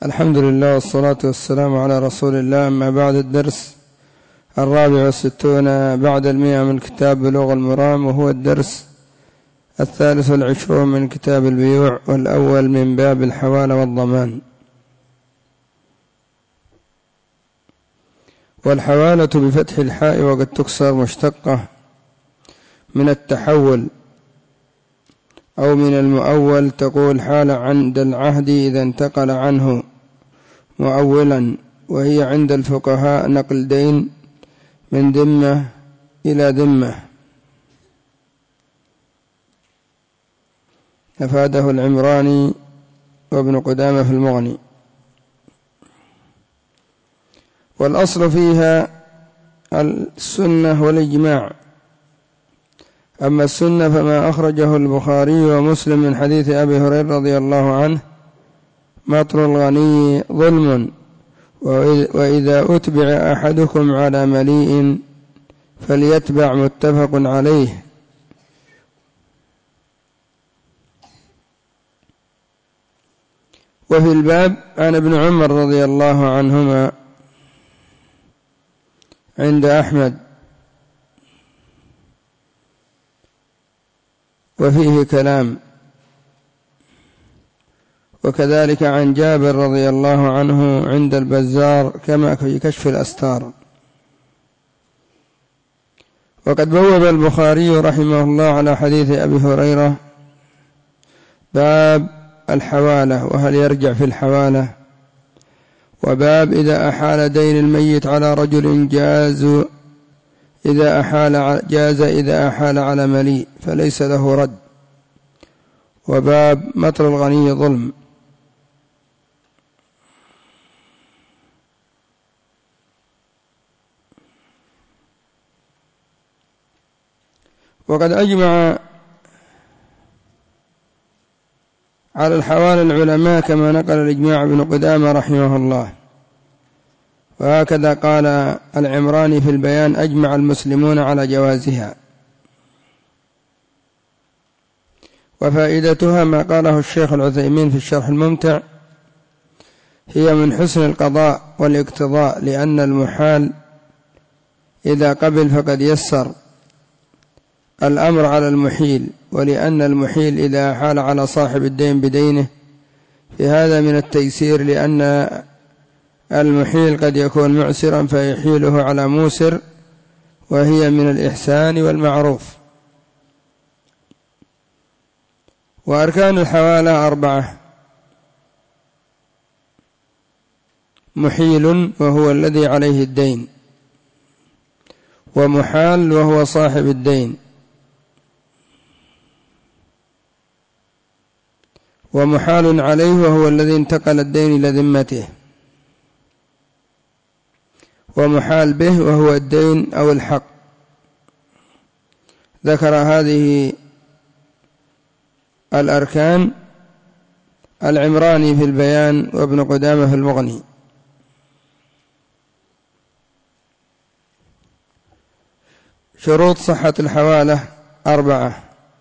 الحمد لله والصلاة والسلام على رسول الله. أما بعد، الدرس 64 بعد 100 من كتاب بلوغ المرام، وهو الدرس 23 من كتاب البيوع، والأول من باب الحوالة والضمان. والحوالة بفتح الحاء، وقد تكسر، مشتقة من التحول أو من المؤول. تقول حال عند العهد إذا انتقل عنه مؤولا، وهي عند الفقهاء نقل دين من ذمة إلى ذمة. أفاده العمراني وابن قدامة في المغني. والأصل فيها السنة والإجماع. أما السنة فما أخرجه البخاري ومسلم من حديث أبي هريرة رضي الله عنه: مطر الغني ظلم، وإذا أتبع أحدكم على مليء فليتبع. متفق عليه. وفي الباب عن ابن عمر رضي الله عنهما عند أحمد، وفيه كلام. وكذلك عن جابر رضي الله عنه عند البزار، كما في كشف الأستار. وقد بوب البخاري رحمه الله على حديث أبي هريرة باب الحوالة، وهل يرجع في الحوالة، وباب إذا أحال دين الميت على رجل جاز إذا أحال على مليء فليس له رد، وباب مطر الغني ظلم. وقد أجمع على الحوالة العلماء، كما نقل الإجماع ابن قدامة رحمه الله. وهكذا قال العمراني في البيان: أجمع المسلمون على جوازها. وفائدتها ما قاله الشيخ العثيمين في الشرح الممتع: هي من حسن القضاء والاقتضاء، لأن المحال إذا قبل فقد يسر الأمر على المحيل، ولأن المحيل إذا حال على صاحب الدين بدينه في هذا من التيسير، لأن المحيل قد يكون معسرا فيحيله على موسر، وهي من الإحسان والمعروف. وأركان الحوالة 4: محيل وهو الذي عليه الدين، ومحال وهو صاحب الدين، ومحال عليه وهو الذي انتقل الدين إلى ذمته، ومحال به وهو الدين أو الحق. ذكر هذه الأركان العمراني في البيان وابن قدامة في المغني. شروط صحة الحوالة 4: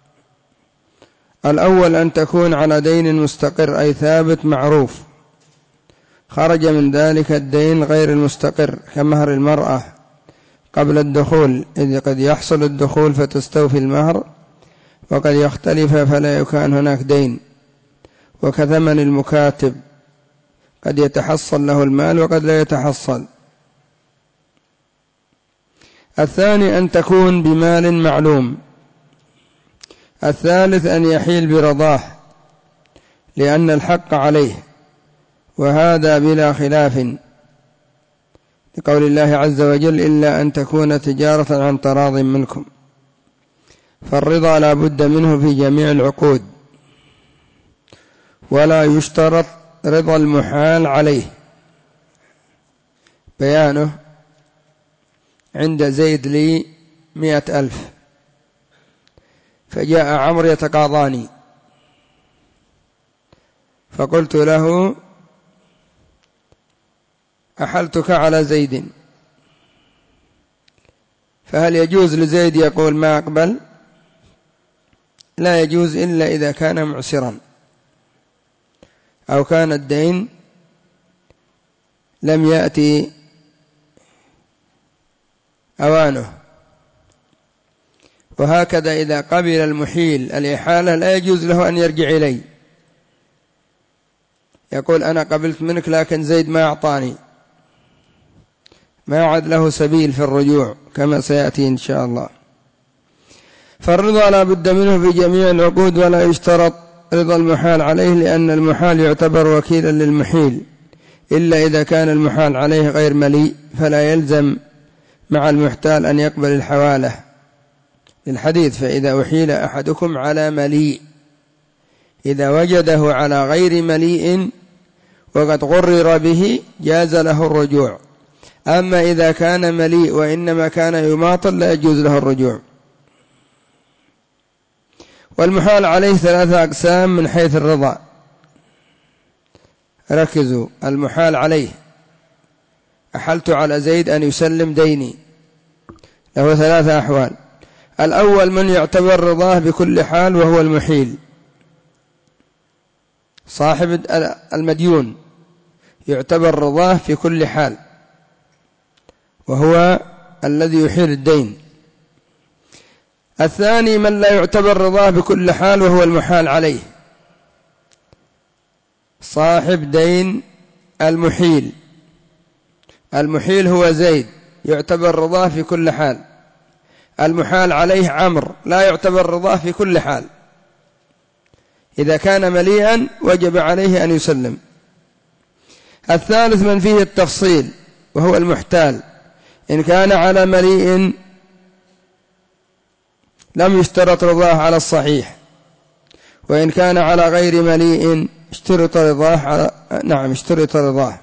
الأول أن تكون على دين مستقر، أي ثابت معروف، خرج من ذلك الدين غير المستقر، كمهر المرأة قبل الدخول، إذ قد يحصل الدخول فتستوفي المهر، وقد يختلف فلا يكون هناك دين. وكثمن المكاتب، قد يتحصل له المال وقد لا يتحصل. الثاني أن تكون بمال معلوم. الثالث أن يحيل برضاه، لأن الحق عليه، وهذا بلا خلاف، لقول الله عز وجل: إلا أن تكون تجارة عن تراض منكم. فالرضا لا بد منه في جميع العقود، ولا يشترط رضا المحال عليه. بيانه: عند زيد لي 100,000، فجاء عمرو يتقاضاني، فقلت له: أحلتك على زيد، فهل يجوز لزيد يقول ما أقبل؟ لا يجوز إلا إذا كان معسرا، أو كان الدين لم يأتي أوانه. وهكذا إذا قبل المحيل الإحالة لا يجوز له أن يرجع إلي، يقول أنا قبلت منك لكن زيد ما أعطاني، ما عاد له سبيل في الرجوع كما سيأتي إن شاء الله. فالرضا لا بد منه في جميع العقود، ولا يشترط رضا المحال عليه، لأن المحال يعتبر وكيلا للمحيل، إلا إذا كان المحال عليه غير مليء، فلا يلزم مع المحتال أن يقبل الحوالة للحديث: فإذا أحيل أحدكم على مليء، إذا وجده على غير مليء وقد غرر به جاز له الرجوع. أما إذا كان مليء وإنما كان يماطل لا يجوز له الرجوع. والمحال عليه 3 أقسام من حيث الرضا. ركزوا: المحال عليه، أحلت على زيد أن يسلم ديني، له 3 أحوال. الأول من يعتبر رضاه بكل حال وهو المحيل، صاحب المديون يعتبر رضاه في كل حال، وهو الذي يحيل الدين. الثاني من لا يعتبر رضاه بكل حال وهو المحال عليه، صاحب دين المحيل. المحيل هو زيد يعتبر رضاه في كل حال، المحال عليه عمرو لا يعتبر رضاه في كل حال، إذا كان مليئا وجب عليه أن يسلم. الثالث من فيه التفصيل وهو المحتال، إن كان على مليء لم يشترط رضاه على الصحيح، وإن كان على غير مليء اشترط رضاه.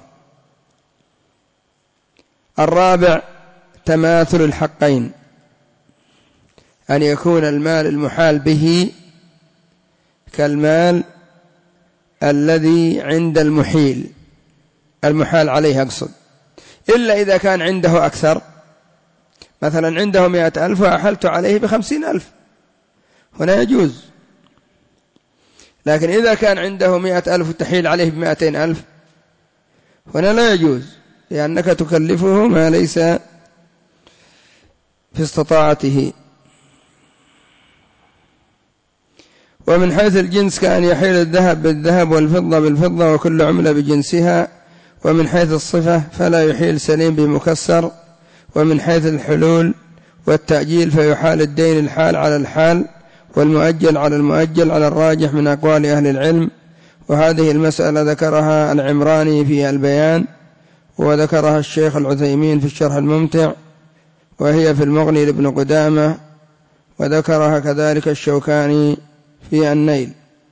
الرابع تماثل الحقين، أن يكون المال المحال به كالمال الذي عند المحيل، المحال عليه أقصد، إلا إذا كان عنده أكثر، مثلا عنده 100,000 وأحلت عليه ب50,000 هنا يجوز. لكن إذا كان عنده 100,000 وتحيل عليه ب200,000 هنا لا يجوز، لأنك تكلفه ما ليس في استطاعته. ومن حيث الجنس كأن يحيل الذهب بالذهب والفضة بالفضة وكل عملة بجنسها. ومن حيث الصفة فلا يحيل سليم بمكسر. ومن حيث الحلول والتأجيل فيحال الدين الحال على الحال والمؤجل على المؤجل على الراجح من أقوال أهل العلم. وهذه المسألة ذكرها العمراني في البيان، وذكرها الشيخ العثيمين في الشرح الممتع، وهي في المغني لابن قدامة، وذكرها كذلك الشوكاني في النيل.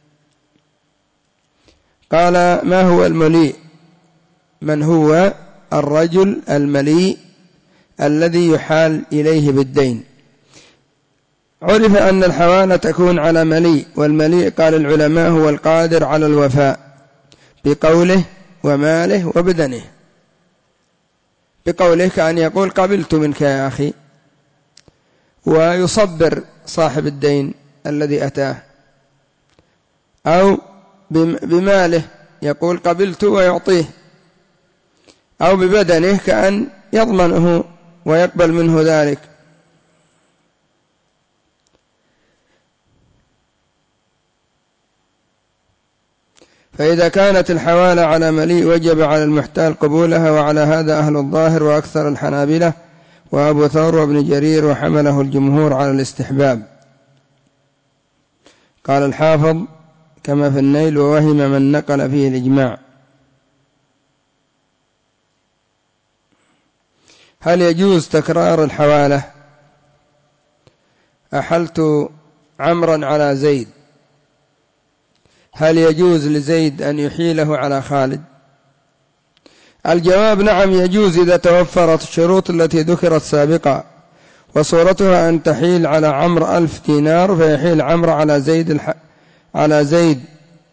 قال: ما هو المليء؟ من هو الرجل المليء الذي يحال إليه بالدين. عرف أن الحوالة تكون على مليء، والمليء قال العلماء هو القادر على الوفاء بقوله وماله وبدنه. بقوله كأن يقول قبلت منك يا أخي، ويصبر صاحب الدين الذي أتاه، أو بماله يقول قبلت ويعطيه، أو ببدنه كأن يضمنه ويقبل منه ذلك. فإذا كانت الحوالة على مليء وجب على المحتال قبولها، وعلى هذا أهل الظاهر وأكثر الحنابلة وأبو ثور وابن جرير، وحمله الجمهور على الاستحباب. قال الحافظ كما في النيل: ووهم من نقل فيه الإجماع. هل يجوز تكرار الحوالة؟ أحلت عمرا على زيد، هل يجوز لزيد أن يحيله على خالد؟ الجواب: نعم يجوز إذا توفرت الشروط التي ذكرت سابقا. وصورتها أن تحيل على عمرو 1000 دينار، فيحيل عمرو على زيد،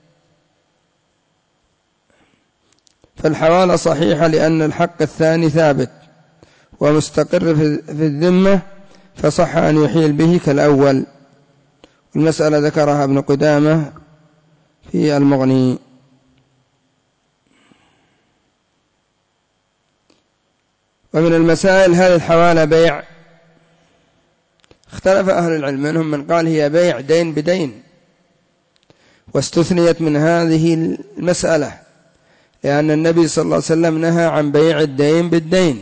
فالحوالة صحيحة لأن الحق الثاني ثابت ومستقر في الذمة، فصح أن يحيل به كالأول. المسألة ذكرها ابن قدامة في المغني. ومن المسائل هذه الحوالة بيع، اختلف أهل العلم، منهم من قال هي بيع دين بدين، واستثنيت من هذه المسألة لأن النبي صلى الله عليه وسلم نهى عن بيع الدين بالدين.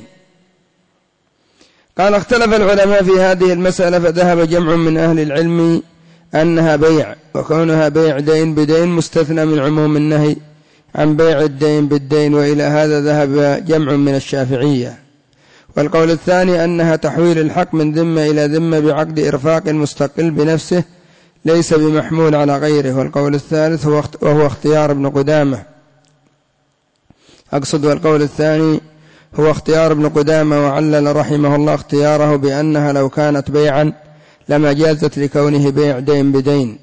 قال اختلف العلماء في هذه المسألة، فذهب جمع من أهل العلم أنها بيع، وكونها بيع دين بدين مستثنى من عموم النهي عن بيع الدين بالدين، وإلى هذا ذهب جمع من الشافعية. والقول الثاني أنها تحويل الحق من ذمة إلى ذمة بعقد إرفاق مستقل بنفسه ليس بمحمول على غيره. والقول الثالث وهو اختيار ابن قدامة، أقصد والقول الثاني هو اختيار ابن قدامة، وعلل رحمه الله اختياره بأنها لو كانت بيعا لما جازت لكونه بيع دين بدين،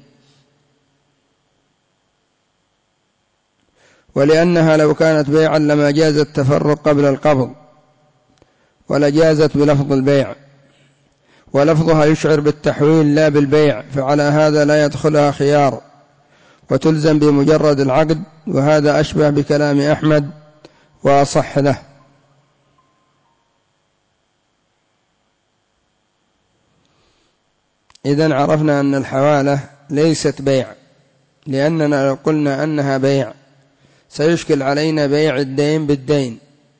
ولأنها لو كانت بيعا لما جاز التفرق قبل القبض ولا جازت بلفظ البيع، ولفظها يشعر بالتحويل لا بالبيع، فعلى هذا لا يدخلها خيار وتلزم بمجرد العقد، وهذا أشبه بكلام أحمد وأصح له. إذن عرفنا أن الحوالة ليست بيع، لأننا لو قلنا أنها بيع سيشكل علينا بيع الدين بالدين،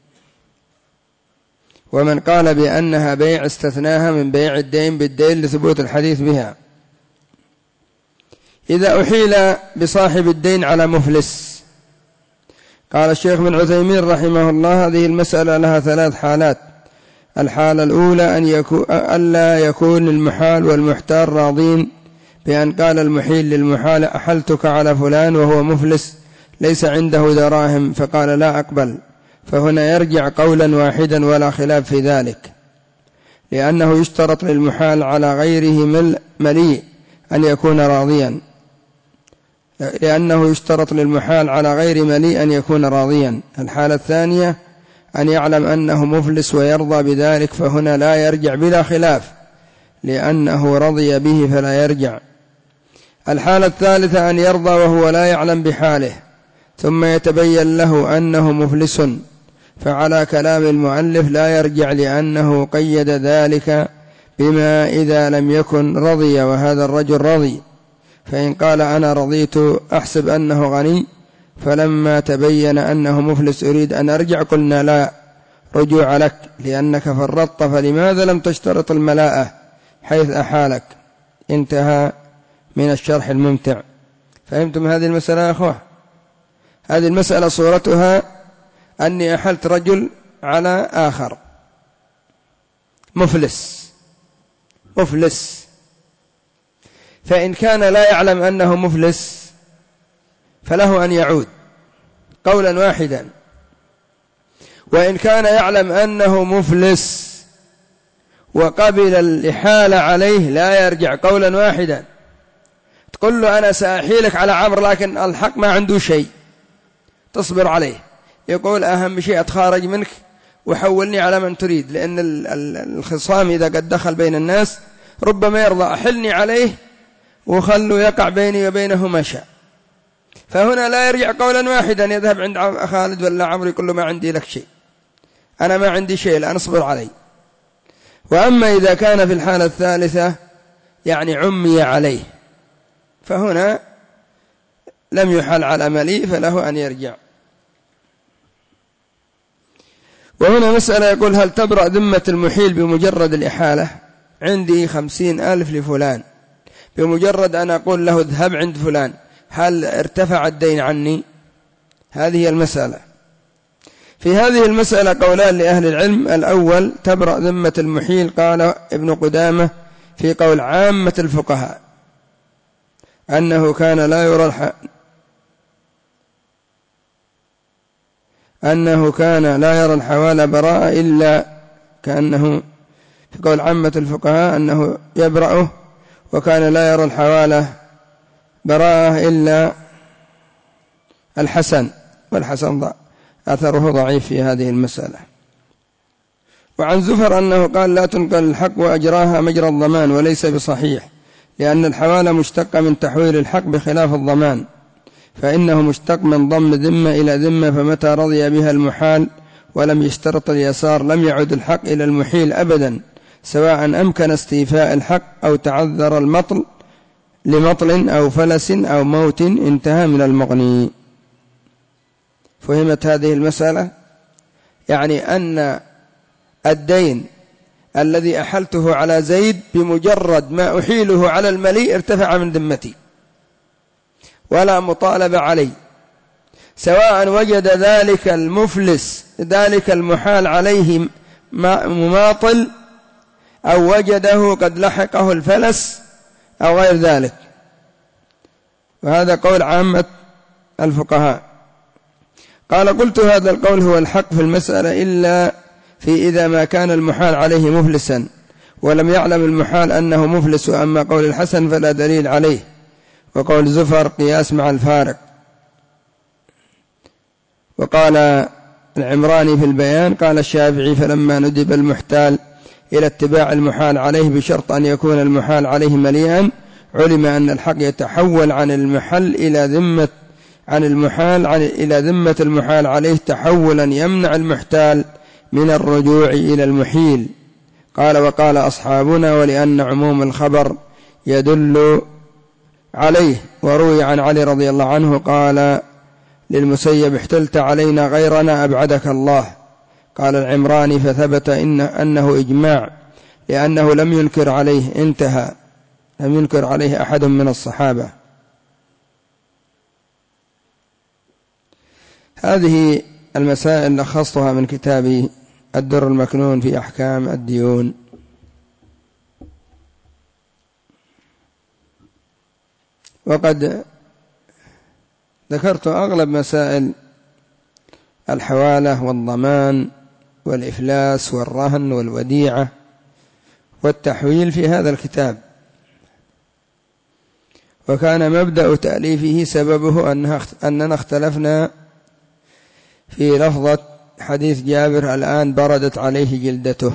ومن قال بأنها بيع استثناها من بيع الدين بالدين لثبوت الحديث بها. إذا أحيل بصاحب الدين على مفلس، قال الشيخ بن عثيمين رحمه الله هذه المسألة لها 3 حالات. الحالة الأولى ألا يكون المحال والمحتار راضين بأن قال المحيل للمحال أحلتك على فلان وهو مفلس ليس عنده دراهم فقال لا أقبل، فهنا يرجع قولا واحدا ولا خلاف في ذلك، لأنه يشترط للمحال على غيره مليء أن يكون راضيا، لأنه يشترط للمحال على غير مليء أن يكون راضيا. الحالة الثانية أن يعلم أنه مفلس ويرضى بذلك، فهنا لا يرجع بلا خلاف لأنه رضي به فلا يرجع. الحالة الثالثة أن يرضى وهو لا يعلم بحاله ثم يتبين له أنه مفلس، فعلى كلام المؤلف لا يرجع لأنه قيد ذلك بما إذا لم يكن رضي وهذا الرجل رضي، فإن قال أنا رضيت أحسب أنه غني فلما تبين أنه مفلس أريد أن أرجع قلنا لا رجوع لك لأنك فرطت، فلماذا لم تشترط الملاءة حيث أحالك. انتهى من الشرح الممتع. فهمتم هذه المسألة يا أخوة؟ هذه المسألة صورتها أني أحلت رجل على آخر مفلس، فإن كان لا يعلم أنه مفلس فله أن يعود قولا واحدا، وإن كان يعلم أنه مفلس وقبل الإحالة عليه لا يرجع قولا واحدا. تقول له أنا سأحيلك على عمرو لكن الحق ما عنده شيء تصبر عليه، يقول أهم شيء أتخارج منك وحولني على من تريد، لأن الخصام إذا قد دخل بين الناس ربما يرضى أحلني عليه وخلوا يقع بيني وبينه ما شاء، فهنا لا يرجع قولا واحدا، يذهب عند خالد ولا عمرو يقول له ما عندي لك شيء، أنا ما عندي شيء الآن اصبر علي. وأما إذا كان في الحالة الثالثة يعني عمي عليه فهنا لم يحل على مليء فله أن يرجع. وهنا مسألة يقول هل تبرأ ذمة المحيل بمجرد الإحالة؟ عندي 50,000 لفلان، بمجرد أن أقول له اذهب عند فلان هل ارتفع الدين عني؟ هذه هي المسألة. في هذه المسألة قولان لأهل العلم. الأول تبرأ ذمة المحيل، قال ابن قدامة في قول عامة الفقهاء أنه كان لا يرى الحوالة براءة إلا كأنه في قول عامة الفقهاء أنه يبرأه، وكان لا يرى الحوالة براءة إلا الحسن، والحسن أثره ضعيف في هذه المسألة. وعن زفر أنه قال لا تنقل الحق وأجراها مجرى الضمان، وليس بصحيح لأن الحوالة مشتقة من تحويل الحق بخلاف الضمان، فإنه مشتق من ضم ذمة إلى ذمة، فمتى رضي بها المحال ولم يشترط اليسار لم يعد الحق إلى المحيل أبدا، سواء أمكن استيفاء الحق أو تعذر المطل لمطل أو فلس أو موت انتهى من المغني. فهمت هذه المسألة؟ يعني أن الدين الذي أحلته على زيد بمجرد ما أحيله على المليء ارتفع من ذمتي ولا مطالبة علي، سواء وجد ذلك المفلس ذلك المحال عليه مماطل أو وجده قد لحقه الفلس أو غير ذلك. وهذا قول عامة الفقهاء. قال: قلت هذا القول هو الحق في المسألة إلا في إذا ما كان المحال عليه مفلسا ولم يعلم المحال أنه مفلس، وأما قول الحسن فلا دليل عليه، وقول زفر قياس مع الفارق. وقال العمراني في البيان: قال الشافعي: فلما ندب المحتال إلى اتباع المحال عليه بشرط أن يكون المحال عليه مليئا، علم أن الحق يتحول عن المحل إلى ذمة المحال عليه تحولا يمنع المحتال من الرجوع إلى المحيل. قال: وقال أصحابنا: ولأن عموم الخبر يدل عليه. وروي عن علي رضي الله عنه قال للمسيب: احتلت علينا غيرنا أبعدك الله. قال العمراني: فثبت أنه إجماع لأنه لم ينكر عليه، انتهى، لم ينكر عليه أحد من الصحابة. هذه المسائل لخصتها من كتاب الدر المكنون في أحكام الديون. وقد ذكرت أغلب مسائل الحوالة والضمان والإفلاس والرهن والوديعة والتحويل في هذا الكتاب. وكان مبدأ تأليفه سببه أننا اختلفنا في لفظة حديث جابر: الآن بردت عليه جلدته،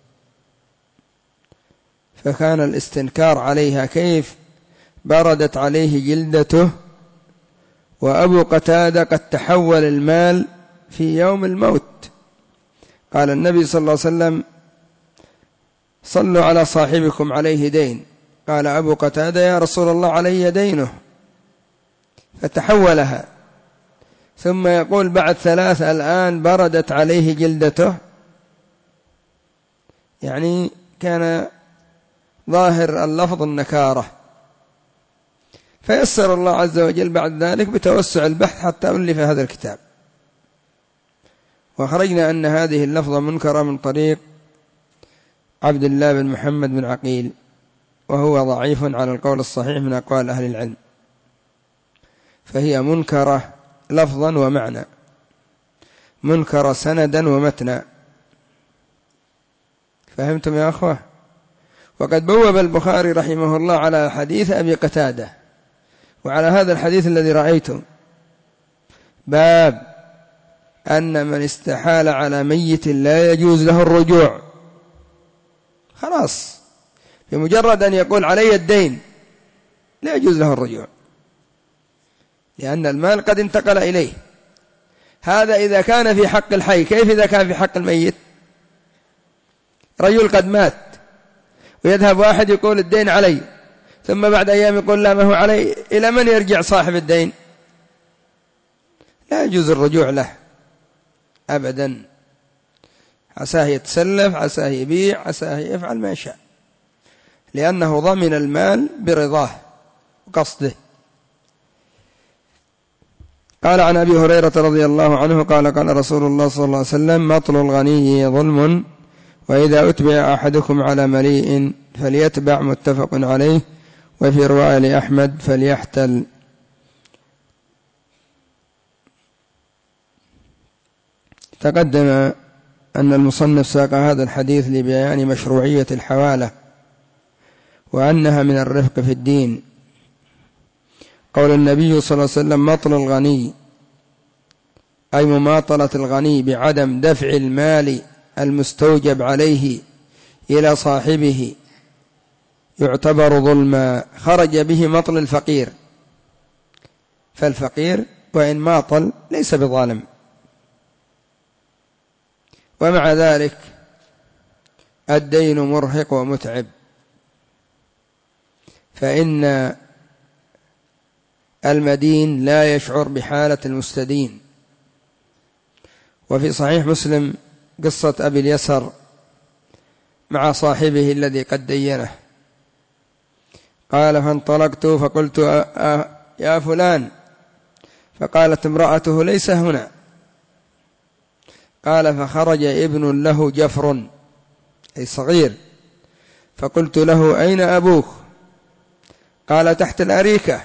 فكان الاستنكار عليها كيف بردت عليه جلدته وأبو قتادة قد تحول المال في يوم الموت. قال النبي صلى الله عليه وسلم: صلوا على صاحبكم عليه دين. قال أبو قتادة: يا رسول الله علي دينه، فتحولها. ثم يقول بعد 3: الآن بردت عليه جلدته، يعني كان ظاهر اللفظ النكارة. فيسر الله عز وجل بعد ذلك بتوسع البحث حتى ألف هذا الكتاب. وخرجنا أن هذه اللفظة منكرة من طريق عبد الله بن محمد بن عقيل، وهو ضعيف على القول الصحيح من أقوال أهل العلم، فهي منكرة لفظا ومعنى، منكرة سندا ومتنا. فهمتم يا أخوة؟ وقد بوب البخاري رحمه الله على حديث أبي قتادة وعلى هذا الحديث الذي رأيتم باب أن من استحال على ميت لا يجوز له الرجوع. خلاص، بمجرد أن يقول علي الدين لا يجوز له الرجوع، لأن المال قد انتقل إليه. هذا إذا كان في حق الحي، كيف إذا كان في حق الميت؟ رجل قد مات ويذهب واحد يقول الدين علي، ثم بعد أيام يقول لا ما هو علي، إلى من يرجع صاحب الدين؟ لا يجوز الرجوع له أبدا. عساه يتسلف، عساه يبيع، عساه يفعل ما يشاء، لأنه ضمن المال برضاه وقصده. قال عن أبي هريرة رضي الله عنه قال: قال رسول الله صلى الله عليه وسلم: مطل الغني ظلم، وإذا أتبع أحدكم على مليء فليتبع. متفق عليه. وفي رواية لأحمد: فليحتل. تقدم أن المصنف ساق هذا الحديث لبيان مشروعية الحوالة وأنها من الرفق في الدين. قول النبي صلى الله عليه وسلم: مطل الغني، أي مماطلة الغني بعدم دفع المال المستوجب عليه إلى صاحبه، يعتبر ظلما، خرج به مطل الفقير، فالفقير وإن ماطل ليس بظالم. ومع ذلك الدين مرهق ومتعب، فإن المدين لا يشعر بحالة المستدين. وفي صحيح مسلم قصة أبي اليسر مع صاحبه الذي قد دينه، قال: فانطلقت فقلت: يا فلان. فقالت امرأته: ليس هنا. قال: فخرج ابن له جفر، أي صغير، فقلت له: أين أبوك؟ قال: تحت الأريكة.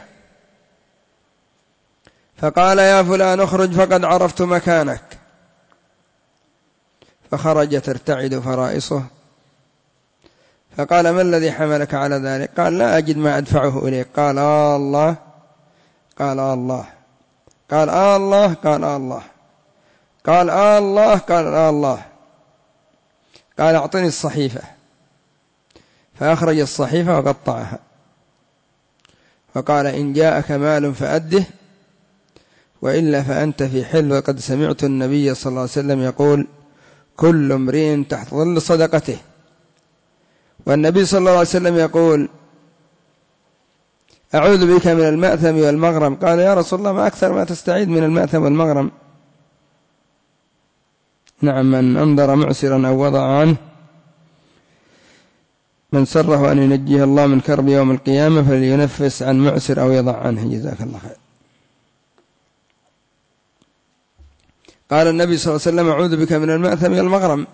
فقال: يا فلان اخرج فقد عرفت مكانك. فخرج ترتعد فرائصه، فقال: ما الذي حملك على ذلك؟ قال: لا أجد ما أدفعه إليك. قال: الله. قال: الله. قال: الله. قال: الله. قال: الله. قال: الله. قال: أعطني الصحيفة. فأخرج الصحيفة وقطعها، وقال: إن جاءك مال فأده، وإلا فأنت في حل. وقد سمعت النبي صلى الله عليه وسلم يقول: كل امرئ تحت ظل صدقته. والنبي صلى الله عليه وسلم يقول: أعوذ بك من المأثم والمغرم. قال: يا رسول الله، ما أكثر ما تستعيذ من المأثم والمغرم؟ نعم: من أنذر معسرا أو وضع عنه، من سره أن ينجيه الله من كرب يوم القيامة فلينفس عن معسر أو يضع عنه. جزاك الله خير. قال النبي صلى الله عليه وسلم: أعوذ بك من المأثم والمغرم.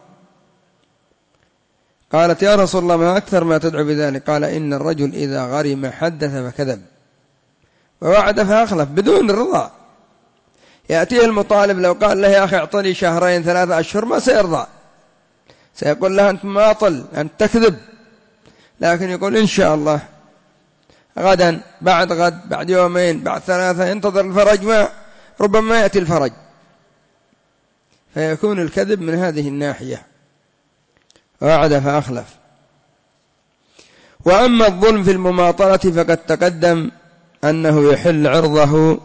قالت: يا رسول الله، ما أكثر ما تدعو بذلك؟ قال: إن الرجل إذا غرم حدث فكذب، ووعد فأخلف، بدون رضا. يأتيه المطالب لو قال له: يا أخي اعطني 2 3 أشهر، ما سيرضى، سيقول له: أنت ماطل، أنت تكذب. لكن يقول: إن شاء الله، غدا، بعد غد، بعد يومين، بعد 3، ينتظر الفرج، ما ربما يأتي الفرج. فيكون الكذب من هذه الناحية، وعد فأخلف. وأما الظلم في المماطلة فقد تقدم أنه يحل عرضه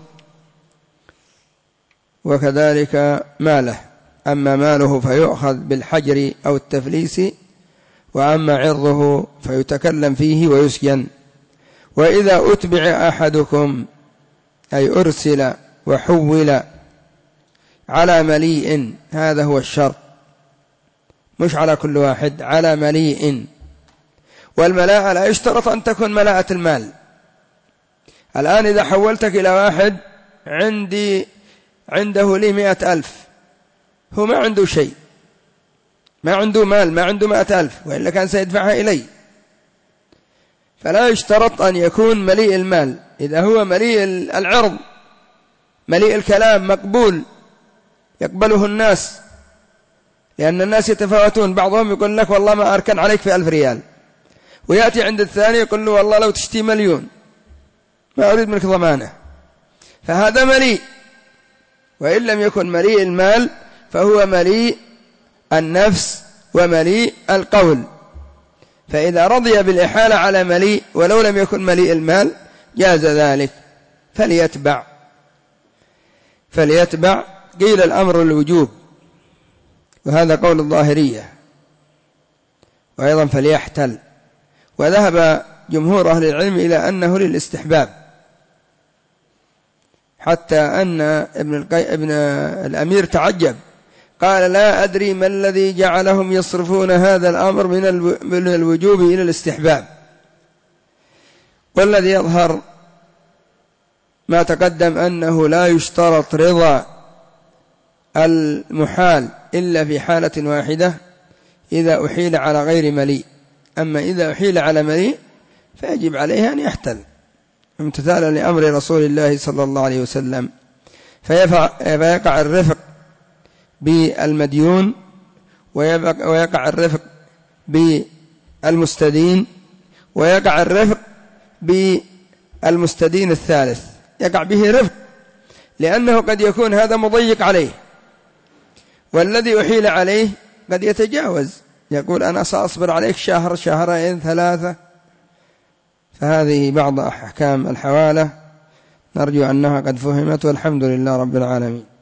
وكذلك ماله. أما ماله فيؤخذ بالحجر أو التفليس، وأما عرضه فيتكلم فيه ويسجن. وإذا أتبع أحدكم، أي أرسل وحول على مليء، هذا هو الشرط، مش على كل واحد، على مليء. والملاءة لا يشترط أن تكون ملاءة المال. الآن إذا حولتك إلى واحد عنده لي 100,000، هو ما عنده شيء، ما عنده مال، ما عنده 100,000، وإلا كان سيدفعها إلي. فلا يشترط أن يكون مليء المال، إذا هو مليء العرض، مليء الكلام، مقبول، يقبله الناس، لأن الناس يتفاوتون. بعضهم يقول لك: والله ما أركن عليك في 1000 ريال، ويأتي عند الثاني يقول له: والله لو تشتي 1,000,000 ما أريد منك ضمانه. فهذا مليء. وإن لم يكن مليء المال فهو مليء النفس ومليء القول. فإذا رضي بالإحالة على مليء ولو لم يكن مليء المال جاز ذلك، فليتبع. قيل الأمر الوجوب، وهذا قول الظاهرية. وأيضا فليحتل. وذهب جمهور أهل العلم إلى أنه للاستحباب، حتى أن ابن الأمير تعجب، قال: لا أدري ما الذي جعلهم يصرفون هذا الأمر من الوجوب إلى الاستحباب. والذي يظهر ما تقدم أنه لا يشترط رضا المحال إلا في حالة واحدة، إذا أحيل على غير مليء. أما إذا أحيل على مليء فيجب عليه أن يحتل امتثالا لأمر رسول الله صلى الله عليه وسلم. فيقع الرفق بالمديون، ويقع الرفق بالمستدين، ويقع الرفق بالمستدين الثالث، يقع به رفق، لأنه قد يكون هذا مضيق عليه، والذي أحيل عليه قد يتجاوز، يقول: أنا سأصبر عليك 1 2 3. فهذه بعض أحكام الحوالة، نرجو أنها قد فهمت، والحمد لله رب العالمين.